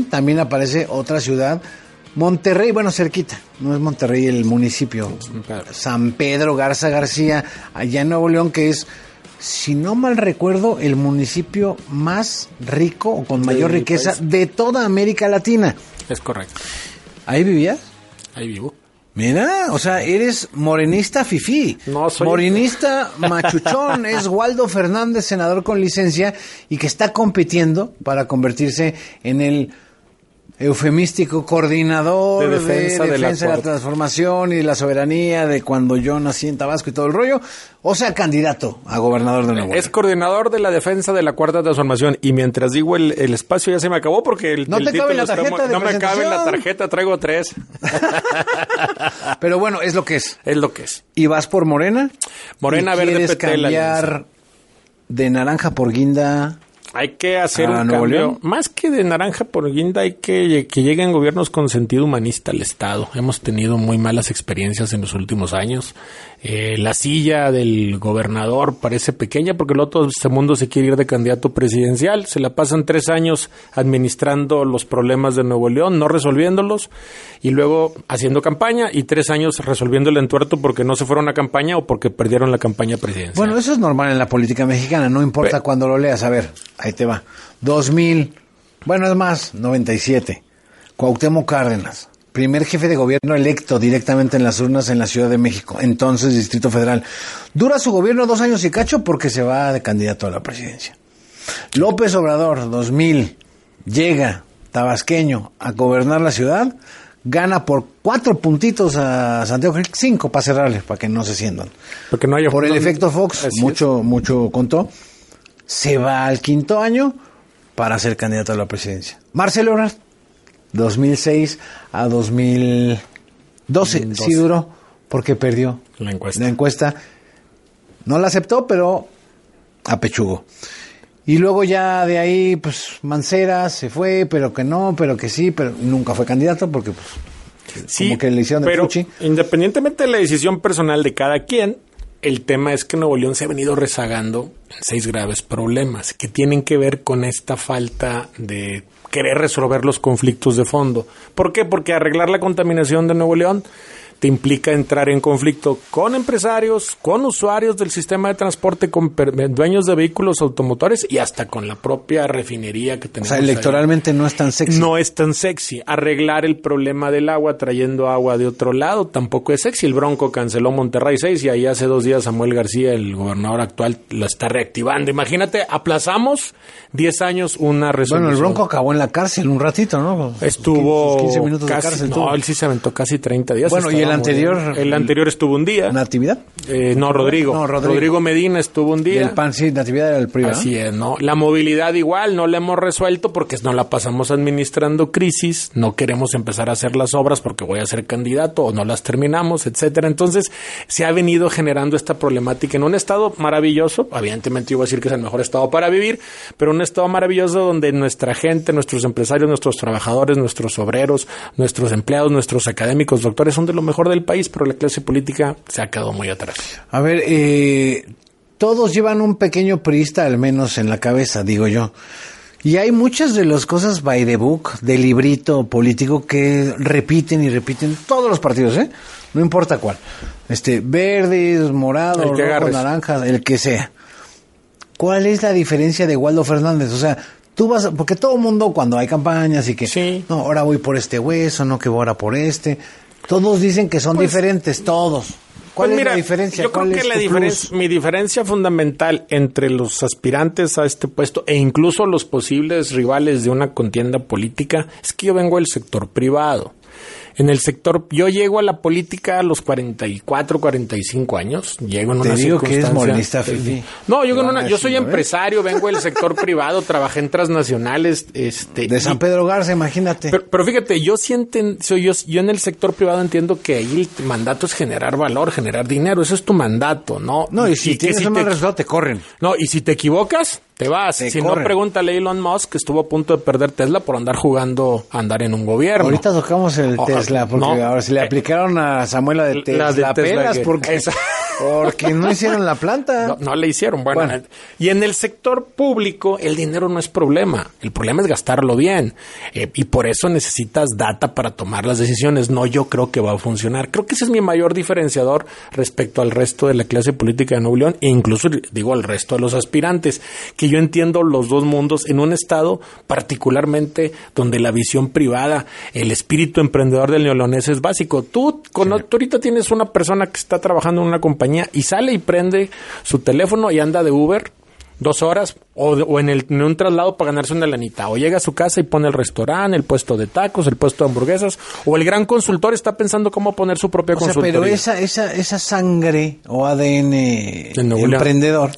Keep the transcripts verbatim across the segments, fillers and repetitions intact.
también aparece otra ciudad, Monterrey, bueno, cerquita, no es Monterrey el municipio, San Pedro Garza García, allá en Nuevo León, que es, si no mal recuerdo, el municipio más rico o con mayor sí, riqueza país. de toda América Latina. Es correcto. ¿Ahí vivías? Ahí vivo. Mira, o sea, eres morenista fifí. No, soy... Morenista machuchón. Es Waldo Fernández, senador con licencia, y que está compitiendo para convertirse en el eufemístico coordinador de defensa de, defensa de, la, de la transformación y la soberanía de cuando yo nací en Tabasco y todo el rollo, o sea, candidato a gobernador de Nuevo León. Es coordinador de la defensa de la cuarta transformación, y mientras digo el, el espacio ya se me acabó porque el, no el te cabe la tarjeta está, de no me cabe la tarjeta, traigo tres. Pero bueno, es lo que es. Es lo que es. ¿Y vas por Morena? Morena, ¿Y verde, quieres P T, cambiar de naranja por guinda? Hay que hacer un cambio. León? Más que de naranja por guinda, hay que que lleguen gobiernos con sentido humanista al Estado. Hemos tenido muy malas experiencias en los últimos años. Eh, la silla del gobernador parece pequeña porque el otro este mundo se quiere ir de candidato presidencial. Se la pasan tres años administrando los problemas de Nuevo León, no resolviéndolos, y luego haciendo campaña, y tres años resolviendo el entuerto porque no se fueron a campaña o porque perdieron la campaña presidencial. Bueno, eso es normal en la política mexicana, no importa Pero, cuando lo leas. A ver, ahí te va. dos mil, bueno, es más, noventa y siete. Cuauhtémoc Cárdenas, primer jefe de gobierno electo directamente en las urnas en la Ciudad de México, entonces Distrito Federal. Dura su gobierno dos años y cacho porque se va de candidato a la presidencia. López Obrador, dos mil, llega tabasqueño a gobernar la ciudad, gana por cuatro puntitos a Santiago, cinco para cerrarle, para que no se sientan. Porque no haya por el efecto Fox, mucho, mucho contó. Se va al quinto año para ser candidato a la presidencia. Marcelo Ebrard, dos mil seis a dos mil doce, sí duró, porque perdió la encuesta. La encuesta no la aceptó, pero apechugó. Y luego ya de ahí, pues, Mancera se fue, pero que no, pero que sí, pero nunca fue candidato porque, pues, sí, como que le hicieron de pero Puchi. Independientemente de la decisión personal de cada quien, el tema es que Nuevo León se ha venido rezagando en seis graves problemas que tienen que ver con esta falta de querer resolver los conflictos de fondo. ¿Por qué? Porque arreglar la contaminación de Nuevo León te implica entrar en conflicto con empresarios, con usuarios del sistema de transporte, con dueños de vehículos automotores y hasta con la propia refinería que tenemos. O sea, electoralmente ahí. No es tan sexy. No es tan sexy. Arreglar el problema del agua trayendo agua de otro lado tampoco es sexy. El Bronco canceló Monterrey seis y ahí hace dos días Samuel García, el gobernador actual, lo está reactivando. Imagínate, aplazamos diez años una resolución. Bueno, el Bronco acabó en la cárcel un ratito, ¿no? Estuvo quince minutos casi, de cárcel. No, tuvo. Él sí se aventó casi treinta días. Bueno, y el anterior... El anterior estuvo un día. ¿Natividad? Eh, no, Rodrigo. No, Rodrigo. Rodrigo Medina estuvo un día. El P A N, sí, Natividad era el privado. Así es, ¿no? La movilidad igual, no la hemos resuelto porque no la pasamos administrando crisis, no queremos empezar a hacer las obras porque voy a ser candidato o no las terminamos, etcétera. Entonces, se ha venido generando esta problemática en un estado maravilloso, evidentemente yo voy a decir que es el mejor estado para vivir, pero un estado maravilloso donde nuestra gente, nuestros empresarios, nuestros trabajadores, nuestros obreros, nuestros empleados, nuestros académicos, doctores, son de lo mejor del país, pero la clase política se ha quedado muy atrás. A ver, eh, todos llevan un pequeño priista al menos en la cabeza, digo yo. Y hay muchas de las cosas by the book, de librito político, que repiten y repiten todos los partidos, ¿eh? No importa cuál. Este, verdes, morados, rojos, naranjas, el que sea. ¿Cuál es la diferencia de Waldo Fernández? O sea, tú vas, porque todo el mundo cuando hay campañas y que, sí. no, ahora voy por este hueso, no que voy ahora por este... Todos dicen que son pues, diferentes, todos. ¿Cuál pues mira, es la diferencia? Yo creo ¿Cuál que es la tu diferencia, plus? mi diferencia fundamental entre los aspirantes a este puesto e incluso los posibles rivales de una contienda política es que yo vengo del sector privado. En el sector, yo llego a la política a los cuarenta y cuatro, cuarenta y cinco años, llego en Te una digo circunstancia... que es morenista, Fifi. No, yo, en una, yo soy empresario, vengo del sector privado, trabajé en transnacionales. este De San Pedro Garza, imagínate. Pero, pero fíjate, yo siento, soy yo, yo en el sector privado entiendo que ahí el mandato es generar valor, generar dinero, eso es tu mandato, ¿no? No, y si y tienes si un mal resultado, te corren. No, y si te equivocas... Te vas. Te si corren. No, pregúntale a Elon Musk, que estuvo a punto de perder Tesla por andar jugando a andar en un gobierno. Ahorita tocamos el oh, Tesla, porque no, ahora si le aplicaron a Samuela de Tesla, de Tesla pelas, que, porque... Esa, Porque no hicieron la planta. No, no le hicieron. Bueno, bueno, y en el sector público el dinero no es problema. El problema es gastarlo bien. Eh, y por eso necesitas data para tomar las decisiones. No, yo creo que va a funcionar. Creo que ese es mi mayor diferenciador respecto al resto de la clase política de Nuevo León e incluso, digo, al resto de los aspirantes. Que yo entiendo los dos mundos en un estado particularmente donde la visión privada, el espíritu emprendedor del neoleonés es básico. Tú, con, sí. tú ahorita tienes una persona que está trabajando en una compañía y sale y prende su teléfono y anda de Uber dos horas o, o en, el, en un traslado para ganarse una lanita, o llega a su casa y pone el restaurante, el puesto de tacos, el puesto de hamburguesas, o el gran consultor está pensando cómo poner su propia o consultoría. Sea, pero esa, esa, esa sangre o A D N emprendedor,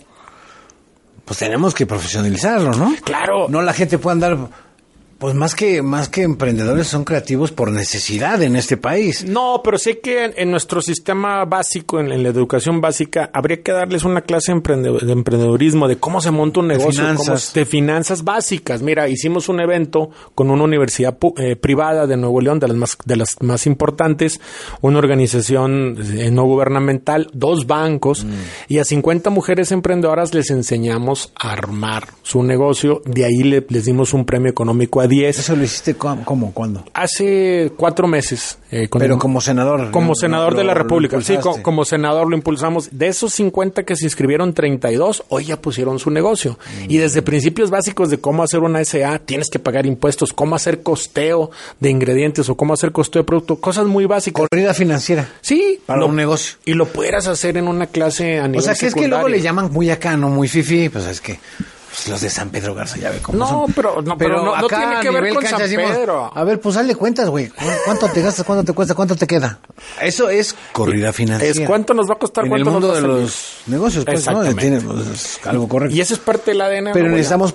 pues tenemos que profesionalizarlo, ¿no? Claro. No la gente puede andar... Pues más que más que emprendedores son creativos por necesidad en este país. No, pero sé que en, en nuestro sistema básico, en, en la educación básica, habría que darles una clase de, emprendedor, de emprendedorismo, de cómo se monta un negocio, de finanzas, cómo, de finanzas básicas. Mira, hicimos un evento con una universidad eh, privada de Nuevo León, de las más de las más importantes, una organización eh, no gubernamental, dos bancos, mm. y a cincuenta mujeres emprendedoras les enseñamos a armar su negocio. De ahí le, les dimos un premio económico a diez. ¿Eso lo hiciste cómo? ¿Cómo? ¿Cuándo? Hace cuatro meses. Eh, Pero el, como senador. Como senador lo, de la República. Sí, co como senador lo impulsamos. De esos cincuenta que se inscribieron, treinta y dos hoy ya pusieron su negocio. Mm. Y desde principios básicos de cómo hacer una S A, tienes que pagar impuestos, cómo hacer costeo de ingredientes o cómo hacer costeo de producto, cosas muy básicas. Corrida financiera. Sí. Para lo, un negocio. Y lo pudieras hacer en una clase a nivel O sea, que secundario. Es que luego le llaman muy acá, no muy fifi, pues es que... Pues los de San Pedro Garza ya ve cómo no, son. Pero, no, pero, pero no, no tiene que ver con San decimos, Pedro. A ver, pues hazle cuentas, güey. ¿Cuánto te gastas? ¿Cuánto te cuesta? ¿Cuánto te queda? Eso es corrida financiera. Es cuánto nos va a costar. En cuánto el mundo nos va a de los negocios, pues, ¿no? Tiene, pues, es algo correcto. Y eso es parte del A D N. Pero necesitamos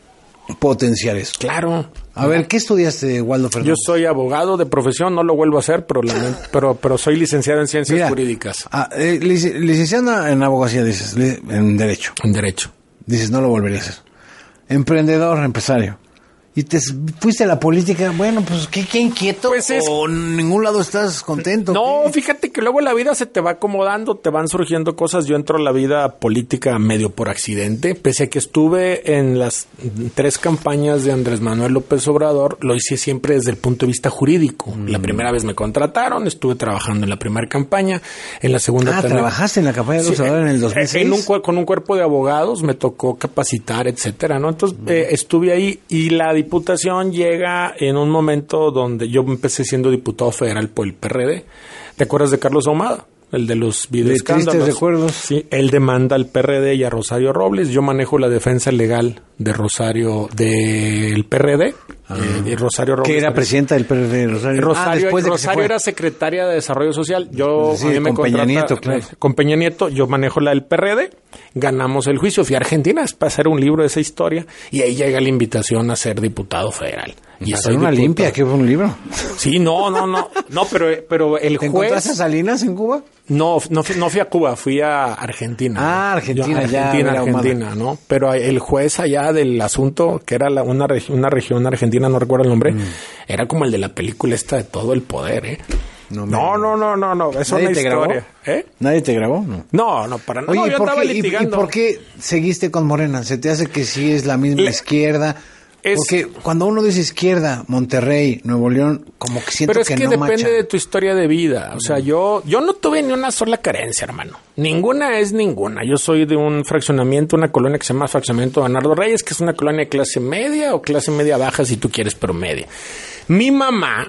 potenciar eso. Claro. A ver, ¿qué estudiaste, Waldo Fernández? Yo soy abogado de profesión, no lo vuelvo a hacer, pero la, pero, pero soy licenciado en ciencias Mira, jurídicas. Ah, eh, lic licenciado en abogacía, dices, en derecho. En derecho. Dices, no lo volvería a hacer. Emprendedor, empresario. Y te fuiste a la política, bueno, pues qué, qué inquieto. Pues es, o en ningún lado estás contento. No, ¿qué? Fíjate que luego la vida se te va acomodando, te van surgiendo cosas. Yo entro a la vida política medio por accidente, pese a que estuve en las tres campañas de Andrés Manuel López Obrador, lo hice siempre desde el punto de vista jurídico. Mm. La primera vez me contrataron, estuve trabajando en la primera campaña, en la segunda Ah, también. ¿trabajaste en la campaña de López sí, Obrador en el dos mil seis? En un, con un cuerpo de abogados, me tocó capacitar, etcétera, ¿no? Entonces, mm. eh, estuve ahí y la diputación llega en un momento donde yo empecé siendo diputado federal por el P R D. ¿Te acuerdas de Carlos Ahumada? El de los videoescándalos. De recuerdos. Sí, él demanda al P R D y a Rosario Robles. Yo manejo la defensa legal de Rosario, del P R D. Ah. Eh, y Rosario Robles. Que era presidenta del P R D, Rosario. Rosario, ah, después de Rosario era secretaria de Desarrollo Social. Yo, sí, a mí me con Peña Nieto, claro. Eh, con Peña Nieto, yo manejo la del P R D. Ganamos el juicio. Fui a Argentina para hacer un libro de esa historia. Y ahí llega la invitación a ser diputado federal. Y hacer una diputado. Limpia, ¿qué fue un libro? Sí, no, no, no. No, pero, pero el ¿Te juez... encontraste a Salinas en Cuba? No, no, no fui a Cuba, fui a Argentina. Ah, Argentina, Yo, Argentina, ya, Argentina, ¿no? Pero el juez allá del asunto, que era la, una, regi una región argentina, no recuerdo el nombre, mm. era como el de la película esta de Todo el Poder, ¿eh? No, no, no, no, no, no, es una historia. ¿Eh? ¿Nadie te grabó? No, no, no para nada. Oye, No, yo ¿por andaba qué, litigando. ¿y, ¿y por qué seguiste con Morena? ¿Se te hace que sí es la misma Le, izquierda? Es, Porque cuando uno dice izquierda, Monterrey, Nuevo León, como que siento pero es que, que no depende macha. de tu historia de vida. O sea, yo yo no tuve ni una sola carencia, hermano. Ninguna es ninguna. Yo soy de un fraccionamiento, una colonia que se llama Fraccionamiento Bernardo Reyes, que es una colonia de clase media o clase media baja, si tú quieres, pero media. Mi mamá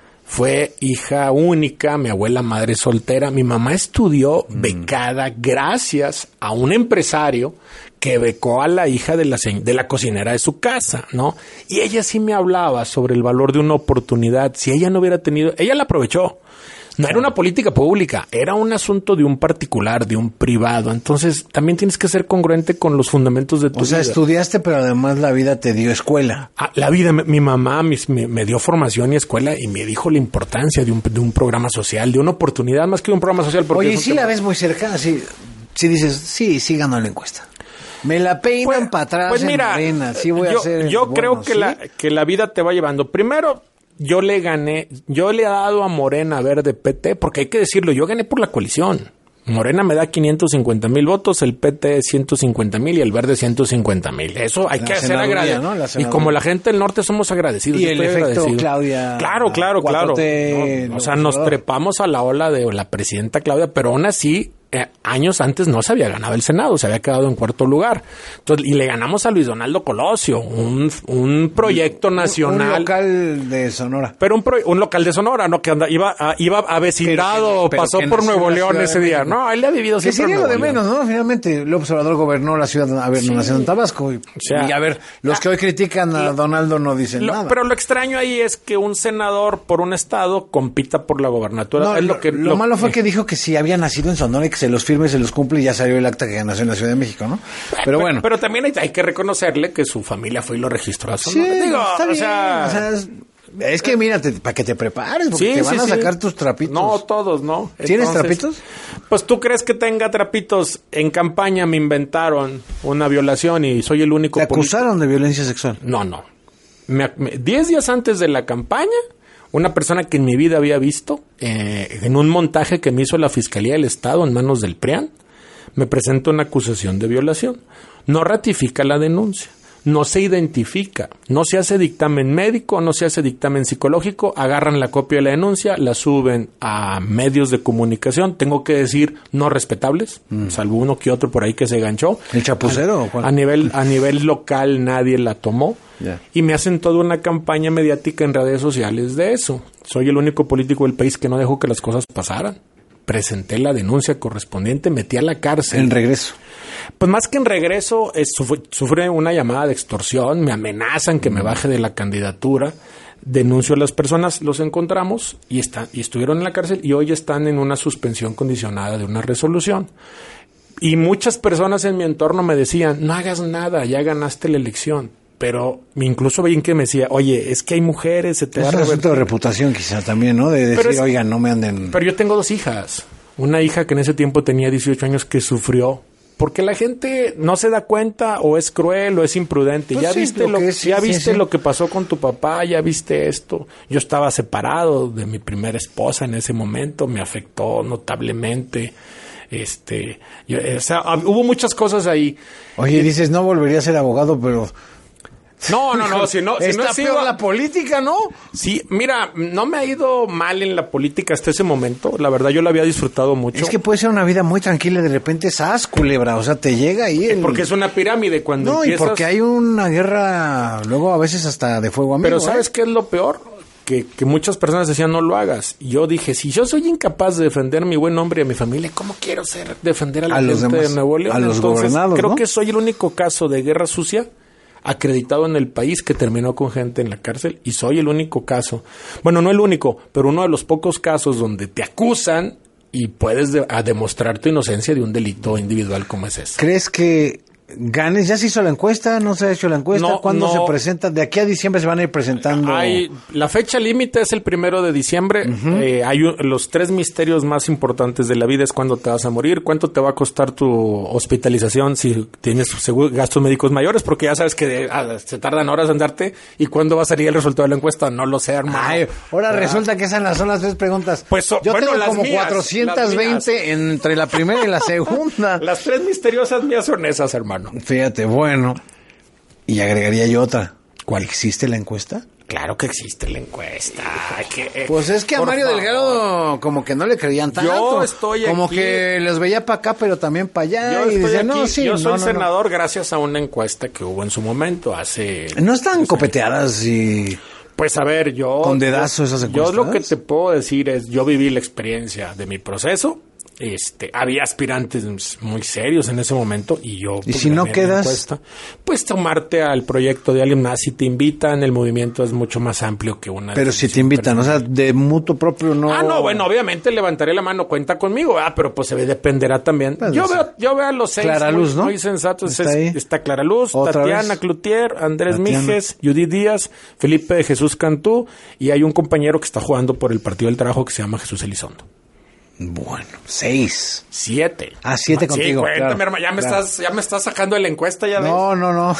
fue hija única, mi abuela madre soltera. Mi mamá estudió mm. becada gracias a un empresario que becó a la hija de la, de la cocinera de su casa, ¿no? Y ella sí me hablaba sobre el valor de una oportunidad. Si ella no hubiera tenido... Ella la aprovechó. No era una política pública, era un asunto de un particular, de un privado. Entonces, también tienes que ser congruente con los fundamentos de tu vida. O sea, vida. Estudiaste, pero además la vida te dio escuela. Ah, la vida, mi, mi mamá mi, me, me dio formación y escuela y me dijo la importancia de un, de un programa social, de una oportunidad más que de un programa social. Porque Oye, ¿y si la ves muy cerca? Si, si dices, sí, sí ganó la encuesta. Me la peinan pues, para atrás pues mira, en Morena. Sí voy yo, a hacer yo bueno, creo que, ¿sí? la, que la vida te va llevando. Primero, yo le gané, yo le he dado a Morena Verde P T, porque hay que decirlo, yo gané por la coalición. Morena me da quinientos cincuenta mil votos, el P T ciento cincuenta mil y el Verde ciento cincuenta mil. Eso hay la que hacer agradecido. ¿No? Y como la gente del norte somos agradecidos. Y el efecto agradecido. Claudia. Claro, claro, claro. No, o sea, nos trepamos a la ola de la presidenta Claudia, pero aún así, eh, años antes no se había ganado el Senado, se había quedado en cuarto lugar. Entonces, y le ganamos a Luis Donaldo Colosio, un, un proyecto nacional. Un local de Sonora. Pero un, pro, un local de Sonora, ¿no? Que anda, iba, a, iba avecindado, pero, pero pasó por Nuevo León ese día. No, él le ha vivido que siempre. Que sería lo de menos, ¿no? Finalmente, López Obrador gobernó la ciudad, a ver, sí. no nació en Tabasco. Y, o sea, y a ver, los que hoy critican a lo, Donaldo no dicen lo, nada. Pero lo extraño ahí es que un senador por un estado compita por la gobernatura. No, es lo, lo, que, lo, lo malo fue que dijo que si había nacido en Sonora y que se los firme y se los cumple y ya salió el acta que nació en la Ciudad de México, ¿no? Pero, pero bueno. Pero también hay, hay que reconocerle que su familia fue y lo registró a Sonora. Sí, Digo, está o bien, sea, o sea es, es que mírate, para que te prepares, porque sí, te van sí, a sacar sí. tus trapitos. No, todos, ¿no? ¿Tienes Entonces, trapitos? Pues tú crees que tenga trapitos. En campaña me inventaron una violación y soy el único. ¿Te acusaron de violencia sexual? No, no. Me, me, diez días antes de la campaña, una persona que en mi vida había visto, eh, en un montaje que me hizo la Fiscalía del Estado en manos del PRIAN, me presenta una acusación de violación. No ratifica la denuncia. No se identifica, no se hace dictamen médico, no se hace dictamen psicológico, agarran la copia de la denuncia, la suben a medios de comunicación, tengo que decir no respetables, mm. salvo uno que otro por ahí que se ganchó. ¿El chapucero a, o cuál? A nivel, a nivel local nadie la tomó. Yeah. Y me hacen toda una campaña mediática en redes sociales de eso. Soy el único político del país que no dejó que las cosas pasaran. Presenté la denuncia correspondiente, metí a la cárcel. En regreso. Pues más que en regreso, es, sufre, sufre una llamada de extorsión, me amenazan que me baje de la candidatura, denuncio a las personas, los encontramos y, están, y estuvieron en la cárcel y hoy están en una suspensión condicionada de una resolución. Y muchas personas en mi entorno me decían, no hagas nada, ya ganaste la elección. Pero incluso veían que me decía, oye, es que hay mujeres, se te es va a revertir. Es un asunto de reputación quizá también, ¿no? De decir, es, oigan, no me anden... Pero yo tengo dos hijas. Una hija que en ese tiempo tenía dieciocho años que sufrió. Porque la gente no se da cuenta o es cruel o es imprudente. Pues ya sí, viste, lo, que es, ya sí, viste sí. lo que pasó con tu papá, ya viste esto. Yo estaba separado de mi primera esposa en ese momento, me afectó notablemente. Este, yo, o sea, hubo muchas cosas ahí. Oye, y, dices, no volvería a ser abogado, pero... No, no, no, si no, si está no peor sido... la política, ¿no? Sí, mira, no me ha ido mal en la política hasta ese momento. La verdad, yo la había disfrutado mucho. Es que puede ser una vida muy tranquila y de repente ¡zas, culebra! O sea, te llega ahí el... Porque es una pirámide cuando No, empiezas... y porque hay una guerra, luego a veces hasta de fuego amigo. Pero ¿sabes ¿eh? qué es lo peor? Que, que muchas personas decían, no lo hagas. Y yo dije, si yo soy incapaz de defender a mi buen nombre y a mi familia, ¿cómo quiero ser defender a la a gente los demás, de Nuevo León? A los Entonces, gobernados, creo ¿no? que soy el único caso de guerra sucia acreditado en el país que terminó con gente en la cárcel y soy el único caso, bueno, no el único, pero uno de los pocos casos donde te acusan y puedes de, a demostrar tu inocencia de un delito individual como es ese. ¿Crees que ganes? ¿Ya se hizo la encuesta? ¿No se ha hecho la encuesta? No, ¿Cuándo no. se presenta? De aquí a diciembre se van a ir presentando. Hay, la fecha límite es el primero de diciembre. Uh-huh. Eh, hay un, los tres misterios más importantes de la vida es cuándo te vas a morir, cuánto te va a costar tu hospitalización si tienes seguro, gastos médicos mayores, porque ya sabes que ah, se tardan horas en darte, y cuándo va a salir el resultado de la encuesta. No lo sé, hermano. Ay, ahora ¿verdad? Resulta que esas son las tres preguntas. Pues so, yo bueno, tengo las como mías, cuatrocientas veinte entre la primera y la segunda. Las tres misteriosas mías son esas, hermano. Fíjate, bueno, y agregaría yo otra. ¿Cuál? ¿Existe la encuesta? Claro que existe la encuesta. Que, eh, pues es que a Mario favor. Delgado como que no le creían tanto. Yo estoy como aquí. que los veía para acá, pero también para allá. Yo y estoy decía, aquí. No, sí, yo soy no, no, senador no. gracias a una encuesta que hubo en su momento hace... No están copeteadas y... Pues a ver, yo... Con dedazo esas encuestas. Yo lo que te puedo decir es, yo viví la experiencia de mi proceso. Este, había aspirantes muy serios en ese momento y yo... ¿Y si no quedas? Encuesta, pues tomarte al proyecto de alguien más. Si te invitan, el movimiento es mucho más amplio que una... Pero si te invitan, o sea, de mutuo propio no... Ah, no, bueno, obviamente levantaré la mano, cuenta conmigo. Ah, pero pues se dependerá también. Pues yo, veo, yo veo a los seis Clara Luz, muy, ¿no? muy sensatos. Está, es, está Clara Luz, Tatiana vez? Cloutier, Andrés Tatiana. Mijes, Judith Díaz, Felipe de Jesús Cantú, y hay un compañero que está jugando por el Partido del Trabajo que se llama Jesús Elizondo. Bueno, seis. Siete. Ah, siete Ma, contigo. Sí, cuéntame, claro, hermano. Ya me, claro. estás, ya me estás sacando de la encuesta, ya ves. No, no, no.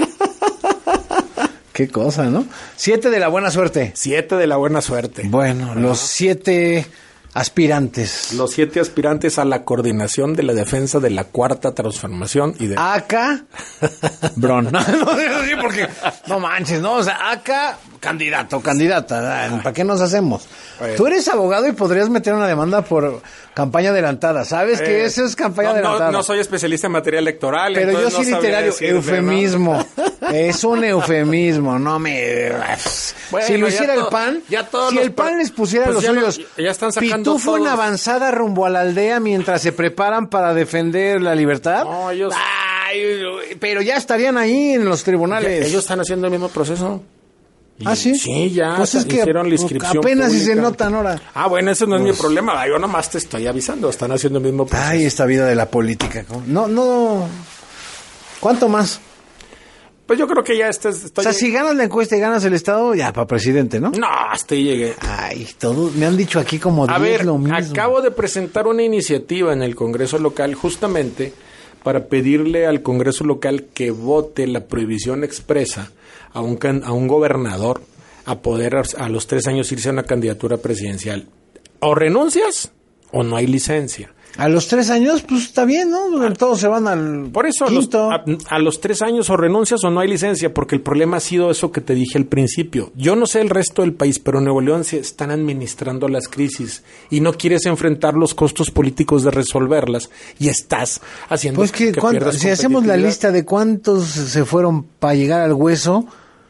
Qué cosa, ¿no? Siete de la buena suerte. Siete de la buena suerte. Bueno, Ajá. los siete aspirantes. Los siete aspirantes a la coordinación de la defensa de la cuarta transformación y de... Acá, Bron. No, no, sí, porque no manches, ¿no? O sea, acá, candidato, candidata. ¿Para qué nos hacemos? Bueno. Tú eres abogado y podrías meter una demanda por campaña adelantada. ¿Sabes eh, que eso es campaña no, adelantada? No, no soy especialista en materia electoral. Pero yo sí no literario, eufemismo. ¿No? Es un eufemismo, no me... Bueno, si lo hiciera to- el P A N, si el P A N les pusiera pues los ya suyos, no, ya están sacando pitufo todos. en avanzada rumbo a la aldea mientras se preparan para defender la libertad. No, ellos... Ay, pero ya estarían ahí en los tribunales. Ya, ellos están haciendo el mismo proceso. Y, ¿Ah, sí? Sí, ya pues es que hicieron la inscripción apenas pública. si se notan ahora. Ah, bueno, ese no pues, es mi problema. Yo nomás te estoy avisando. Están haciendo el mismo proceso. Ay, esta vida de la política. No, no... ¿Cuánto más? Pues yo creo que ya estás... O sea, si ganas la encuesta y ganas el Estado, ya, para presidente, ¿no? No, hasta ahí llegué. Ay, todos me han dicho aquí como A diez ver, lo mismo. acabo de presentar una iniciativa en el Congreso local justamente para pedirle al Congreso local que vote la prohibición expresa a un, can, a un gobernador a poder a los tres años irse a una candidatura presidencial. O renuncias o no hay licencia. A los tres años, pues está bien, ¿no? Todos se van al Por eso, quinto. Los, a, a los tres años o renuncias o no hay licencia, porque el problema ha sido eso que te dije al principio. Yo no sé el resto del país, pero en Nuevo León se están administrando las crisis y no quieres enfrentar los costos políticos de resolverlas y estás haciendo pues que, que cuando, si hacemos la lista de cuántos se fueron para llegar al hueso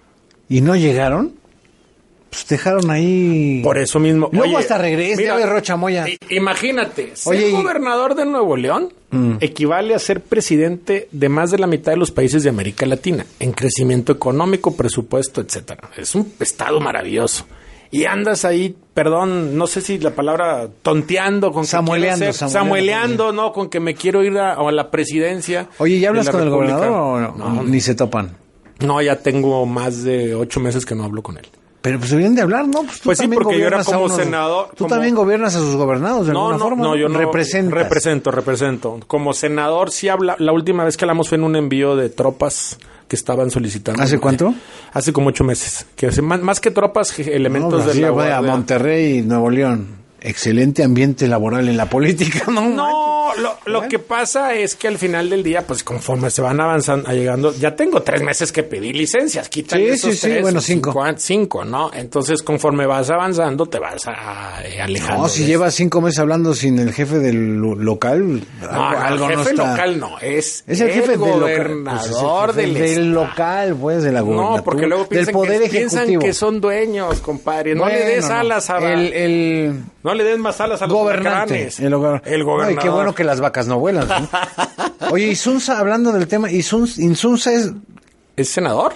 y no llegaron, pues dejaron ahí. Por eso mismo. Luego Oye, hasta regresa, ya ve Rocha Moya. Imagínate, ser Oye, gobernador de Nuevo León mm. equivale a ser presidente de más de la mitad de los países de América Latina, en crecimiento económico, presupuesto, etcétera. Es un estado maravilloso. Y andas ahí, perdón, no sé si la palabra tonteando con que samueleando, ser, samueleando, samueleando, no, con que me quiero ir a, a la presidencia. Oye, ¿ya hablas con República? el gobernador o no? No, Ni se topan. No, ya tengo más de ocho meses que no hablo con él. Pero pues deberían de hablar, ¿no? Pues, tú pues sí, porque yo era como unos, senador. Tú como... también gobiernas a sus gobernados de no, alguna no, forma. No, yo no. Representas. Represento, represento. Como senador sí habla. La última vez que hablamos fue en un envío de tropas que estaban solicitando. ¿Hace cuánto? Hace como ocho meses. Que hace más, más que tropas, elementos no, de la Guardia. A Monterrey y Nuevo León. Excelente ambiente laboral en la política, ¿no? No, lo, lo bueno. que pasa es que al final del día, pues conforme se van avanzando, llegando, ya tengo tres meses que pedir licencias, quítale sí, esos sí, tres, sí, bueno, cinco. cinco. Cinco, ¿no? Entonces, conforme vas avanzando, te vas a, a, eh, alejando. No, si llevas cinco meses hablando sin el jefe del local, no, algo, no, algo el jefe no está... local no, es, es el, el jefe gobernador del, pues, del local, pues, de la gobernatura. No, porque luego piensan, del poder que, ejecutivo. piensan que son dueños, compadre. No bueno, le des alas a... El, el... No le des más alas a los gobernante, el, gober... el gobernador. Ay, qué bueno que las vacas no vuelan, ¿no? Oye, Insunza, hablando del tema, Insunza, Insunza es... ¿Es senador?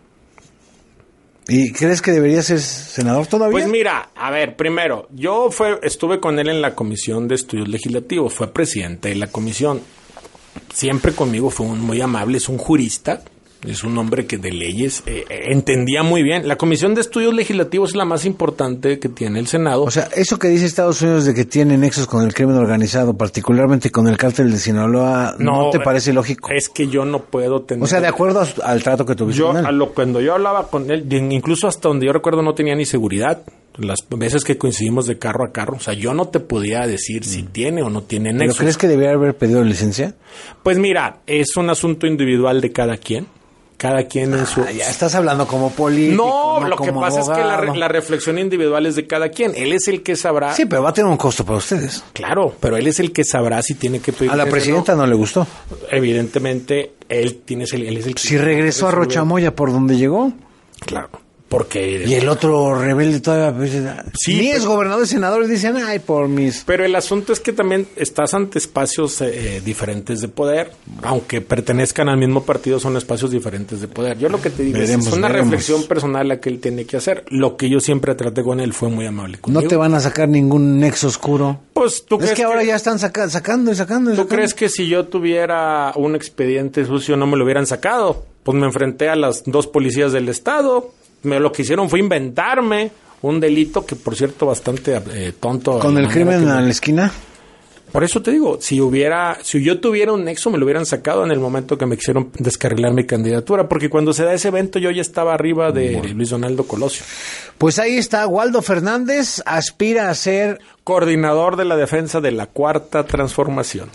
¿Y crees que debería ser senador todavía? Pues mira, a ver, primero, yo fue, estuve con él en la Comisión de Estudios Legislativos, fue presidente de la comisión. Siempre conmigo fue un, muy amable, es un jurista. Es un hombre que de leyes eh, entendía muy bien. La Comisión de Estudios Legislativos es la más importante que tiene el Senado. O sea, eso que dice Estados Unidos de que tiene nexos con el crimen organizado, particularmente con el cártel de Sinaloa, ¿no, ¿no te parece lógico? Es que yo no puedo tener... O sea, de acuerdo a, al trato que tuviste yo, con él. A lo, cuando yo hablaba con él, incluso hasta donde yo recuerdo no tenía ni seguridad. Las veces que coincidimos de carro a carro. O sea, yo no te podía decir mm. si tiene o no tiene nexos. ¿Pero crees que debería haber pedido licencia? Pues mira, es un asunto individual de cada quien. Cada quien en su... Ah, ya estás hablando como político. No, no lo como que pasa abogado. es que la, la reflexión individual es de cada quien. Él es el que sabrá... Sí, pero va a tener un costo para ustedes. Claro, pero él es el que sabrá si tiene que pedir... A la presidenta no, no le gustó. Evidentemente, él, tiene, él es el que... Si regresó a Rochamoya por donde llegó. Claro. Porque... Y el otro rebelde todavía... Pues, sí, ni pero, es gobernador y senador y dicen, ay, por mis... Pero el asunto es que también estás ante espacios eh, diferentes de poder. Aunque pertenezcan al mismo partido, son espacios diferentes de poder. Yo lo que te digo veremos, es una veremos. reflexión personal la que él tiene que hacer. Lo que yo siempre traté con él fue muy amable conmigo. ¿No te van a sacar ningún nexo oscuro? Pues tú es crees que, que ahora ya están saca sacando y sacando y ¿Tú sacando? crees que si yo tuviera un expediente sucio no me lo hubieran sacado? Pues me enfrenté a las dos policías del estado... Me, lo que hicieron fue inventarme un delito que, por cierto, bastante eh, tonto. ¿Con el crimen a la esquina? Por eso te digo, si hubiera, si yo tuviera un nexo, me lo hubieran sacado en el momento que me quisieron descarrilar mi candidatura, porque cuando se da ese evento yo ya estaba arriba de bueno. Luis Donaldo Colosio. Pues ahí está, Waldo Fernández aspira a ser coordinador de la defensa de la Cuarta Transformación.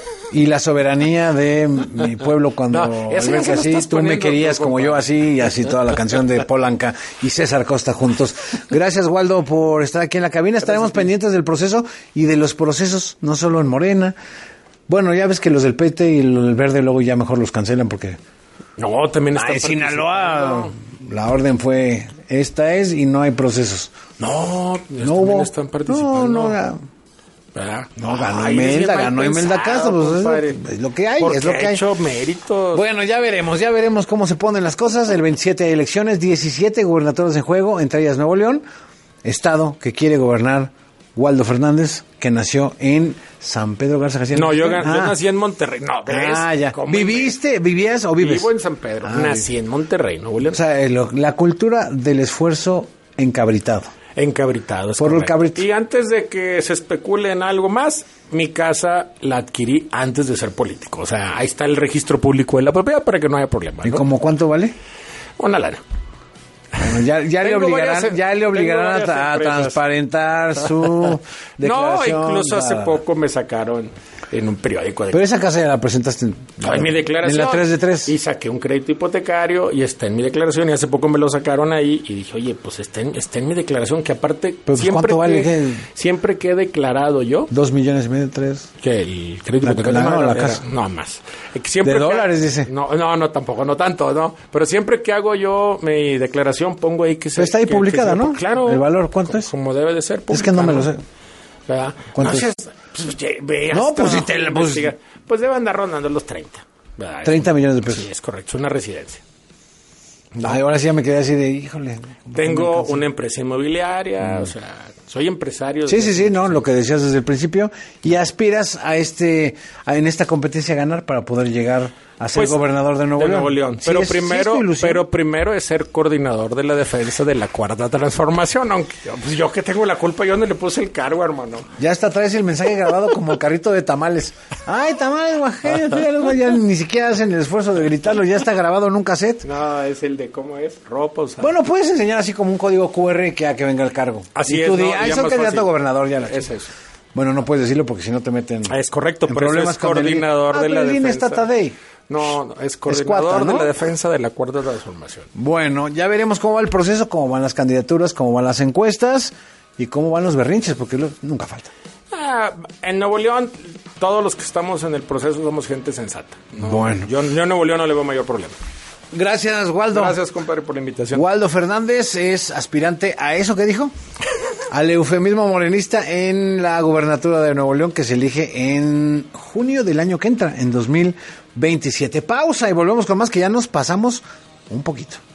Y la soberanía de mi pueblo cuando no, así, tú me querías tú, como compa. Yo así, y así toda la canción de Polanca y César Costa juntos. Gracias, Waldo, por estar aquí en la cabina. Estaremos Gracias, pendientes del proceso y de los procesos, no solo en Morena. Bueno, ya ves que los del P T y los del Verde luego ya mejor los cancelan porque... No, también está. En Sinaloa la orden fue, esta es y no hay procesos. No, no hubo. Están participando. No, no, no. ¿verdad? No, ganó Ay, Imelda, ganó Imelda Castro, pues es, es lo que hay, es lo que hay. Hecho méritos. Bueno, ya veremos, ya veremos cómo se ponen las cosas. El veintisiete hay elecciones, diecisiete gubernaturas en juego, entre ellas Nuevo León, estado que quiere gobernar Waldo Fernández, que nació en San Pedro Garza García. No, yo, ah. yo nací en Monterrey. No, ¿ves? Ah, ya. ¿Viviste, vivías o vives? Vivo en San Pedro. Ah, nací en Monterrey, Nuevo León. O sea, lo, la cultura del esfuerzo encabritado. Encabritado. Por el cabrito. Y antes de que se especule en algo más, mi casa la adquirí antes de ser político. O sea, ahí está el registro público de la propiedad para que no haya problema, ¿no? ¿Y como cuánto vale? Una lana. Bueno, ya, ya le obligarán, varias, ya le obligarán a, a transparentar su declaración. No, incluso hace poco me sacaron en un periódico. De... Pero esa casa ya la presentaste en, no, en mi declaración. En la tres de tres. Y saqué un crédito hipotecario y está en mi declaración. Y hace poco me lo sacaron ahí y dije, oye, pues está en, está en mi declaración. Que aparte, pues siempre, vale, que, siempre que he declarado yo. Dos millones y medio, tres. Que el crédito la, hipotecario. La, no, no, la era, casa. No, más. Siempre de que, dólares, dice. No, no, no, tampoco, no tanto, ¿no? Pero siempre que hago yo mi declaración, pongo ahí que se. Pero está ahí que, publicada, que se, ¿no? Claro. ¿El valor cuánto es? Como debe de ser. Es que no me lo sé. ¿Verdad? ¿Cuánto no, es? Pues, ve no, pues si te la pues, pues debe andar rondando los treinta. ¿verdad? treinta millones de pesos. Sí, es correcto, es una residencia. No. Ay, ahora sí ya me quedé así de, híjole. Tengo una empresa inmobiliaria, mm. o sea, soy empresario. Sí, sí, sí, no, lo que decías desde el principio. Y aspiras a este, a, en esta competencia a ganar para poder llegar a ser pues, gobernador de Nuevo de León. Nuevo León. Sí, pero, es, primero, sí pero primero es ser coordinador de la defensa de la Cuarta Transformación. Aunque pues yo que tengo la culpa, yo no le puse el cargo, hermano. Ya está, traes el mensaje grabado como el carrito de tamales. Ay, tamales, guajeño. Ya, ya ni siquiera hacen el esfuerzo de gritarlo. Ya está grabado en un cassette. No, es el de cómo es, ropa usada. Bueno, puedes enseñar así como un código cu erre que a que venga el cargo. Así y es. tú no, di, ah, soy candidato a gobernador. Ya la es eso. Bueno, no puedes decirlo porque si no te meten. Es correcto, en pero problemas es coordinador ah, de la defensa. Está Tadei. No, no, es coordinador es cuarta, ¿no? de la defensa de la Cuarta Transformación. Bueno, ya veremos cómo va el proceso, cómo van las candidaturas, cómo van las encuestas y cómo van los berrinches, porque lo, nunca falta. Ah, en Nuevo León, todos los que estamos en el proceso somos gente sensata. ¿no? Bueno. Yo, yo en Nuevo León no le veo mayor problema. Gracias, Waldo. Gracias, compadre, por la invitación. Waldo Fernández es aspirante a eso que dijo, al eufemismo morenista en la gubernatura de Nuevo León, que se elige en junio del año que entra, en dos mil veintisiete. Pausa y volvemos con más, que ya nos pasamos un poquito.